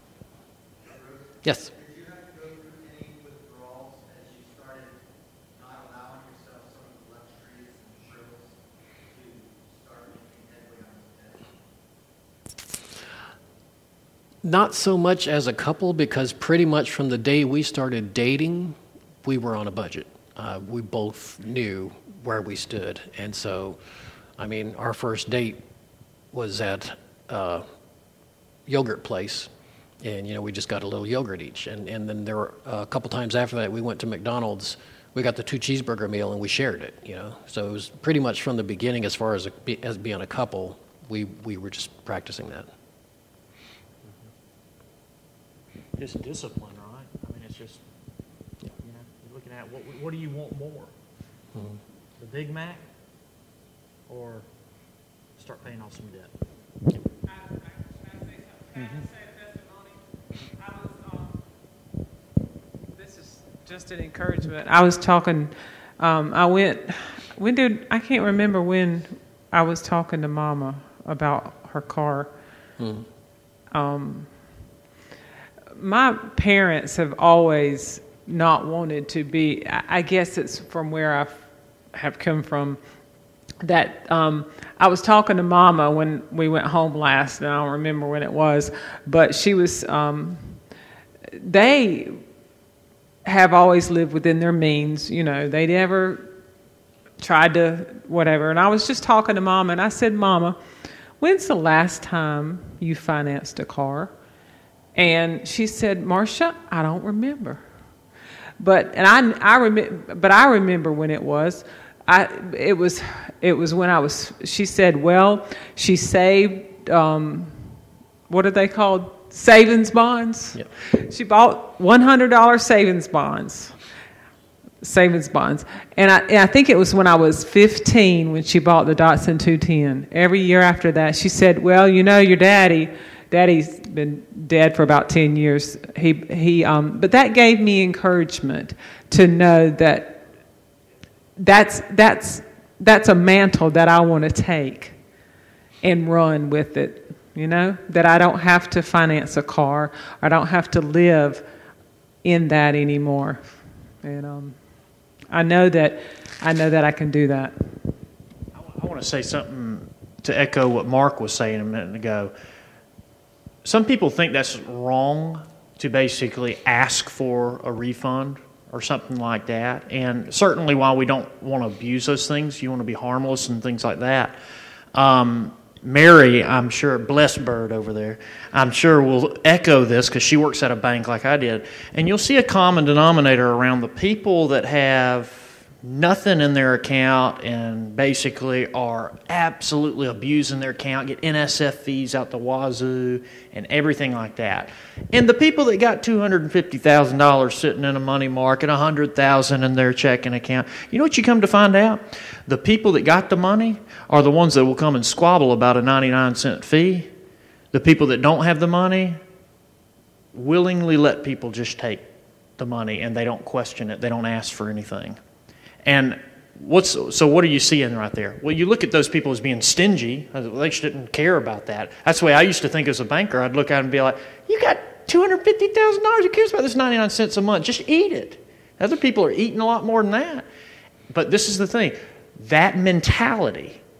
Speaker 2: Yes?
Speaker 4: Did you have to go through any withdrawals as you started not allowing yourself some of the luxuries and frills to start making headway on this debt?
Speaker 2: Not so much as a couple, because pretty much from the day we started dating, we were on a budget. We both knew where we stood. And so, our first date was at a yogurt place. And, we just got a little yogurt each. And then there were a couple times after that, we went to McDonald's. We got the 2 cheeseburger meal, and we shared it, So it was pretty much from the beginning, as far as being a couple, we were just practicing that.
Speaker 1: Just discipline, right? It's just, you're looking at what do you want more?
Speaker 2: Mm-hmm.
Speaker 1: The Big Mac or start paying off some debt?
Speaker 8: This is just an encouragement. I was talking, I can't remember when I was talking to Mama about her car. My parents have always not wanted to be, I guess it's from where I have come from, that I was talking to Mama when we went home last, and I don't remember when it was, but she was, they have always lived within their means, they never tried to whatever. And I was just talking to Mama, and I said, Mama, when's the last time you financed a car? And she said, Marcia, I don't remember. But I remember when it was. It was when I was. She said, well, she saved. What are they called? Savings bonds. Yep. She bought $100 savings bonds. And I think it was when I was 15 when she bought the Datsun 210. Every year after that, she said, well, your Daddy's been dead for about 10 years. But that gave me encouragement to know that that's a mantle that I want to take and run with it. That I don't have to finance a car. I don't have to live in that anymore. And I know that I can do that.
Speaker 1: I want to say something to echo what Mark was saying a minute ago. Some people think that's wrong to basically ask for a refund or something like that. And certainly while we don't want to abuse those things, you want to be harmless and things like that. Mary, I'm sure, blessed bird over there, I'm sure will echo this because she works at a bank like I did. And you'll see a common denominator around the people that have nothing in their account and basically are absolutely abusing their account, get NSF fees out the wazoo and everything like that. And the people that got $250,000 sitting in a money market, $100,000 in their checking account, you know what you come to find out? The people that got the money are the ones that will come and squabble about a 99-cent fee. The people that don't have the money willingly let people just take the money and they don't question it. They don't ask for anything. And what are you seeing right there? Well, you look at those people as being stingy. They shouldn't care about that. That's the way I used to think as a banker. I'd look at it and be like, you got $250,000. Who cares about this 99 cents a month? Just eat it. Other people are eating a lot more than that. But this is the thing. That mentality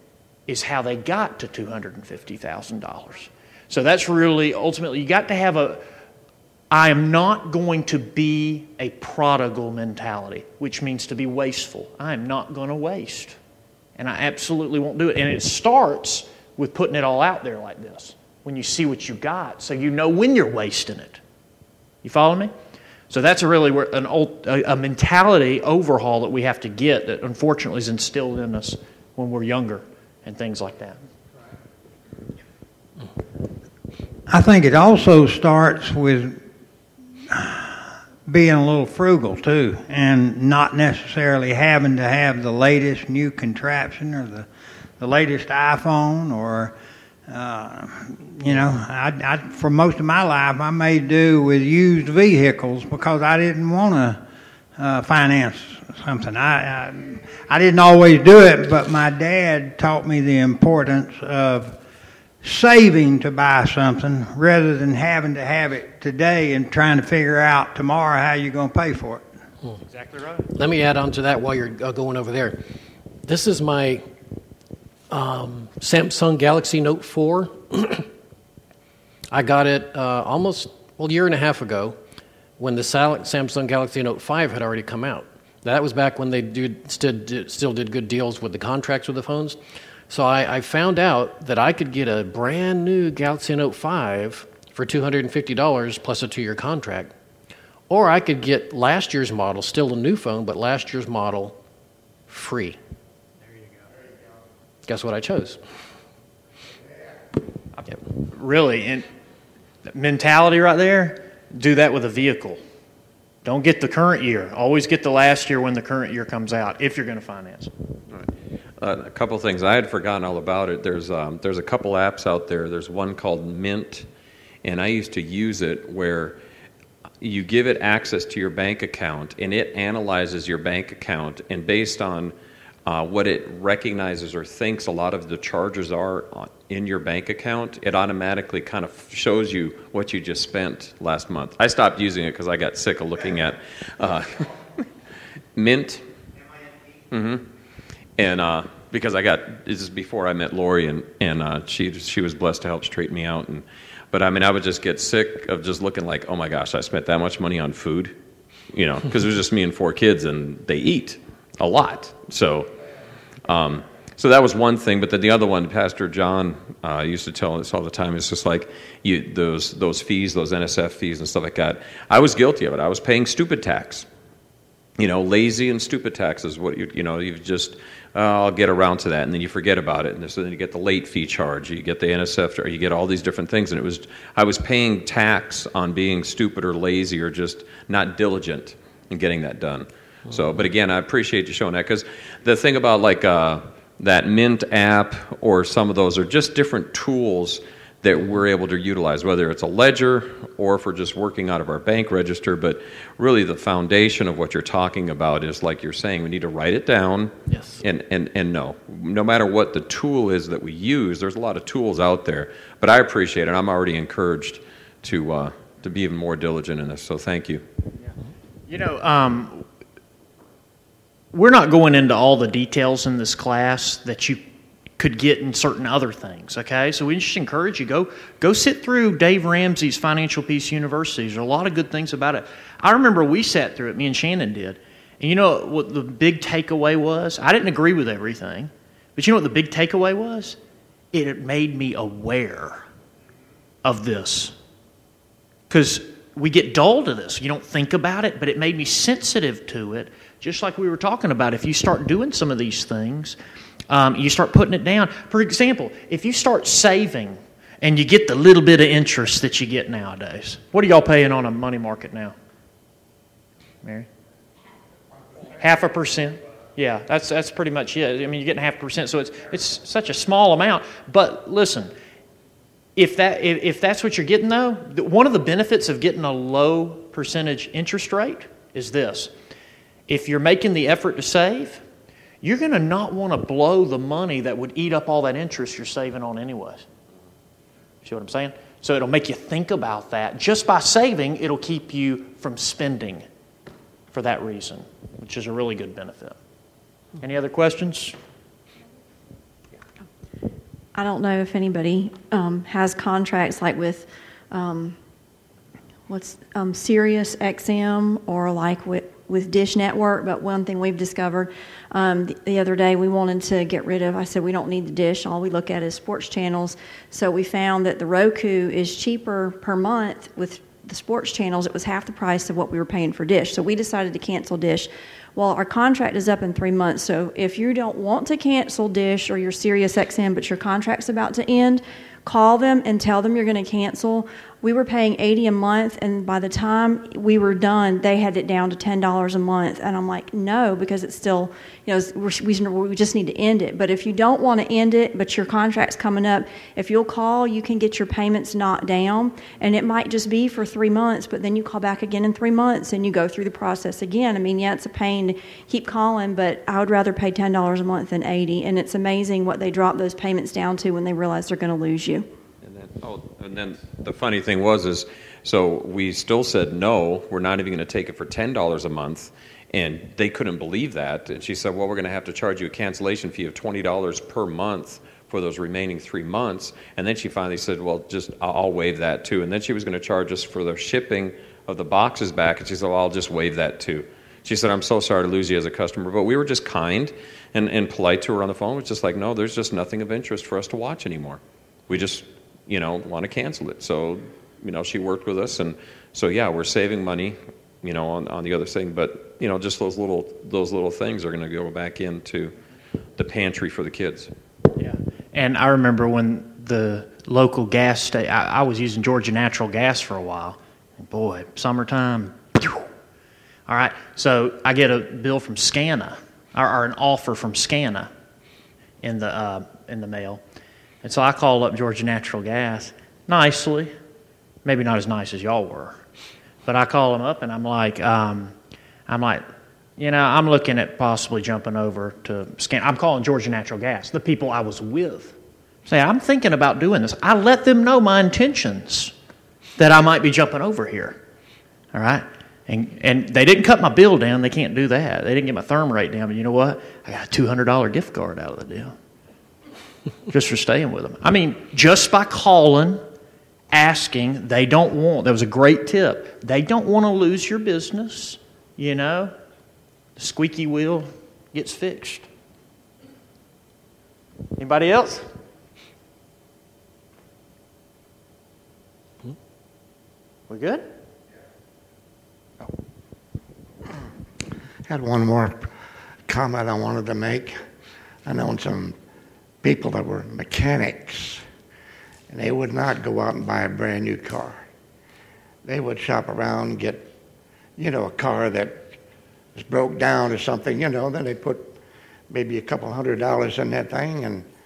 Speaker 1: is how they got to $250,000. So that's really, ultimately, you got to have I am not going to be a prodigal mentality, which means to be wasteful. I am not going to waste. And I absolutely won't do it. And it starts with putting it all out there like this, when you see what you got, so you know when you're wasting it. You follow me? So that's a mentality overhaul that we have to get that unfortunately is instilled in us when we're younger and things like that.
Speaker 9: I think it also starts with being a little frugal too, and not necessarily having to have the latest new contraption or the latest iPhone or I for most of my life I made do with used vehicles because I didn't want to finance something. I didn't always do it, but my dad taught me the importance of saving to buy something rather than having to have it today and trying to figure out tomorrow how you're going to pay for it.
Speaker 1: Exactly right.
Speaker 2: Let me add on to that while you're going over there. This is my Samsung Galaxy Note 4. I got it almost a year and a half ago when the Samsung Galaxy Note 5 had already come out. That was back when they still did good deals with the contracts with the phones. So I found out that I could get a brand new Galaxy Note 5 for $250 plus a 2-year contract. Or I could get last year's model, still a new phone, but last year's model free. There you go. Guess what I chose? Yep.
Speaker 1: Really, and mentality right there, do that with a vehicle. Don't get the current year. Always get the last year when the current year comes out, if you're going to finance.
Speaker 3: All right. A couple of things. I had forgotten all about it. There's a couple apps out there. There's one called Mint, and I used to use it where you give it access to your bank account, and it analyzes your bank account, and based on what it recognizes or thinks a lot of the charges are in your bank account, it automatically kind of shows you what you just spent last month. I stopped using it because I got sick of looking at Mint. Mm-hmm. And because this is before I met Lori, and she was blessed to help straighten me out. But I mean, I would just get sick of just looking like, oh my gosh, I spent that much money on food, because it was just me and 4 kids, and they eat a lot. So that was one thing. But then the other one, Pastor John used to tell us all the time. It's just like those fees, those NSF fees and stuff like that. I was guilty of it. I was paying stupid tax. Lazy and stupid tax is what you've just, I'll get around to that, and then you forget about it, and so then you get the late fee charge, you get the NSF, or you get all these different things, and I was paying tax on being stupid or lazy or just not diligent in getting that done. So, but again, I appreciate you showing that, because the thing about like that Mint app or some of those are just different tools that we're able to utilize, whether it's a ledger or if we're just working out of our bank register. But really the foundation of what you're talking about is, like you're saying, we need to write it down.
Speaker 2: Yes.
Speaker 3: And no matter what the tool is that we use, there's a lot of tools out there. But I appreciate it. I'm already encouraged to be even more diligent in this. So thank you.
Speaker 1: We're not going into all the details in this class that you could get in certain other things, okay? So we just encourage you, go sit through Dave Ramsey's Financial Peace University. There's a lot of good things about it. I remember we sat through it, me and Shannon did. And you know what the big takeaway was? I didn't agree with everything, but you know what the big takeaway was? It made me aware of this. Because we get dull to this. You don't think about it, but it made me sensitive to it. Just like we were talking about, if you start doing some of these things, you start putting it down. For example, if you start saving and you get the little bit of interest that you get nowadays, what are y'all paying on a money market now? Mary? 0.5%? Yeah, that's pretty much it. I mean, you're getting 0.5%, so it's such a small amount. But listen, if that's what you're getting, though, one of the benefits of getting a low percentage interest rate is this. If you're making the effort to save, you're going to not want to blow the money that would eat up all that interest you're saving on anyways. See what I'm saying? So it'll make you think about that. Just by saving, it'll keep you from spending for that reason, which is a really good benefit. Any other questions?
Speaker 10: I don't know if anybody has contracts like with Sirius XM or like with Dish Network, but one thing we've discovered the other day, we wanted to get rid of, I said we don't need the Dish, all we look at is sports channels. So we found that the Roku is cheaper per month with the sports channels. It was half the price of what we were paying for Dish. So we decided to cancel Dish. Well, our contract is up in 3 months, so if you don't want to cancel Dish or your Sirius XM, but your contract's about to end, call them and tell them you're going to cancel. We were paying $80 a month, and by the time we were done, they had it down to $10 a month. And I'm like, no, because it's still, we just need to end it. But if you don't want to end it, but your contract's coming up, if you'll call, you can get your payments knocked down. And it might just be for 3 months, but then you call back again in 3 months, and you go through the process again. I mean, yeah, it's a pain to keep calling, but I would rather pay $10 a month than $80. And it's amazing what they drop those payments down to when they realize they're going to lose you.
Speaker 3: And then the funny thing was, so we still said no, we're not even going to take it for $10 a month, and they couldn't believe that. And she said, well, we're going to have to charge you a cancellation fee of $20 per month for those remaining 3 months. And then she finally said, well, I'll waive that too. And then she was going to charge us for the shipping of the boxes back, and she said, well, I'll just waive that too. She said, I'm so sorry to lose you as a customer, but we were just kind and polite to her on the phone. It was just like, no, there's just nothing of interest for us to watch anymore. We just want to cancel it. So, she worked with us, and so yeah, we're saving money, on the other thing. But just those little things are going to go back into the pantry for the kids.
Speaker 1: Yeah, and I remember when the local gas station, I was using Georgia Natural Gas for a while. And boy, summertime. All right, so I get a bill from SCANA, or an offer from SCANA in the mail. And so I called up Georgia Natural Gas nicely, maybe not as nice as y'all were, but I call them up and I'm like, I'm looking at possibly jumping over to SCANA. I'm calling Georgia Natural Gas, the people I was with. Say, I'm thinking about doing this. I let them know my intentions that I might be jumping over here. All right? And they didn't cut my bill down. They can't do that. They didn't get my therm rate down. But you know what? I got a $200 gift card out of the deal. Just for staying with them. I mean, just by calling, asking, they don't want, that was a great tip. They don't want to lose your business, The squeaky wheel gets fixed. Anybody else? We good?
Speaker 7: Had one more comment I wanted to make. I know some people that were mechanics, and they would not go out and buy a brand new car. They would shop around and get, a car that is broke down or something, then they put maybe a couple $100 in that thing,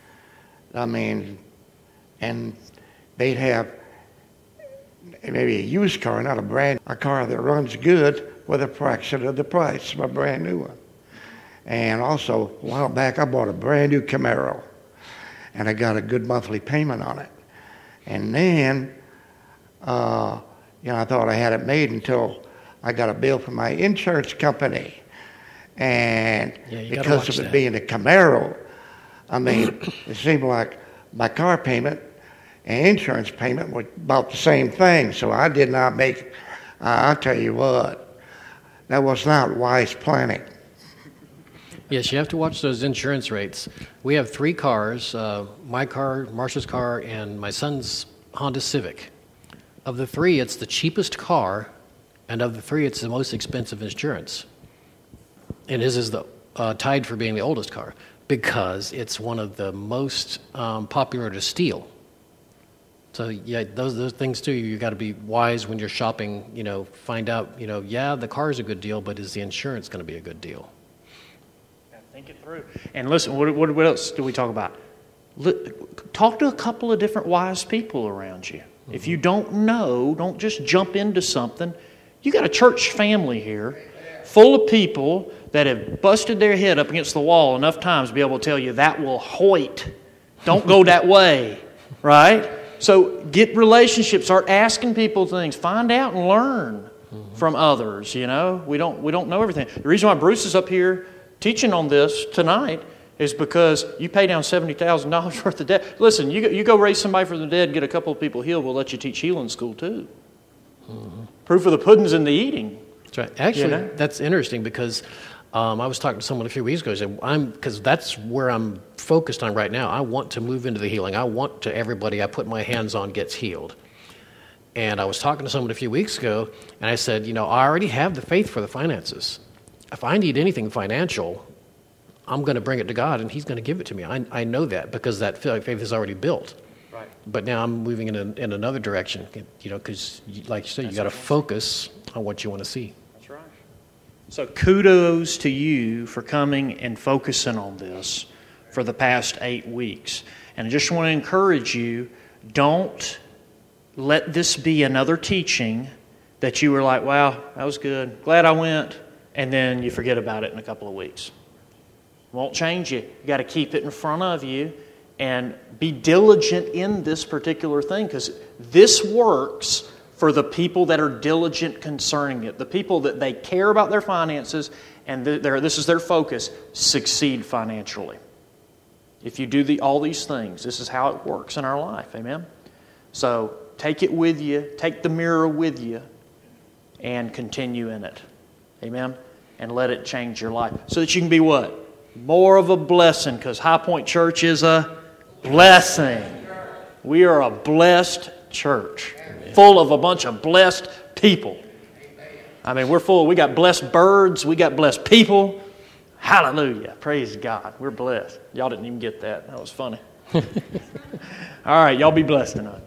Speaker 7: and they'd have maybe a used car, not a car that runs good with a fraction of the price of a brand new one. And also, a while back, I bought a brand new Camaro, and I got a good monthly payment on it. And then, I thought I had it made until I got a bill from my insurance company. And because of it being a Camaro, it seemed like my car payment and insurance payment were about the same thing. So I did not make, I'll tell you what, that was not wise planning.
Speaker 2: Yes, you have to watch those insurance rates. We have 3 cars, my car, Marcia's car, and my son's Honda Civic. Of the 3, it's the cheapest car, and of the 3, it's the most expensive insurance. And his is tied for being the oldest car because it's one of the most popular to steal. So yeah, those things too, you got to be wise when you're shopping, find out, the car is a good deal, but is the insurance going to be a good deal?
Speaker 1: Think it through. And listen, what else do we talk about? Talk to a couple of different wise people around you. Mm-hmm. If you don't know, don't just jump into something. You got a church family here full of people that have busted their head up against the wall enough times to be able to tell you that will hoit. Don't go that way, right? So get relationships, start asking people things, find out and learn from others, We don't know everything. The reason why Bruce is up here teaching on this tonight is because you pay down $70,000 worth of debt. Listen, you go raise somebody from the dead, get a couple of people healed, we'll let you teach healing school too. Mm-hmm. Proof of the pudding's in the eating.
Speaker 2: That's right. Actually, that's interesting because I was talking to someone a few weeks ago. Because that's where I'm focused on right now. I want to move into the healing. I want to everybody I put my hands on gets healed. And I was talking to someone a few weeks ago, and I said, I already have the faith for the finances. If I need anything financial, I'm going to bring it to God, and He's going to give it to me. I know that because that faith is already built.
Speaker 1: Right.
Speaker 2: But now I'm moving in another direction, because like you said, you got to focus on what you want to see.
Speaker 1: That's right. So kudos to you for coming and focusing on this for the past 8 weeks. And I just want to encourage you, don't let this be another teaching that you were like, wow, that was good. Glad I went. And then you forget about it in a couple of weeks. Won't change it. You got to keep it in front of you and be diligent in this particular thing, because this works for the people that are diligent concerning it. The people that they care about their finances and this is their focus, succeed financially. If you do all these things, this is how it works in our life. Amen? So take it with you. Take the mirror with you and continue in it. Amen? And let it change your life so that you can be what? More of a blessing, because High Point Church is a blessing. We are a blessed church, full of a bunch of blessed people. I mean, we got blessed birds, we got blessed people. Hallelujah. Praise God. We're blessed. Y'all didn't even get that. That was funny. All right, y'all be blessed tonight.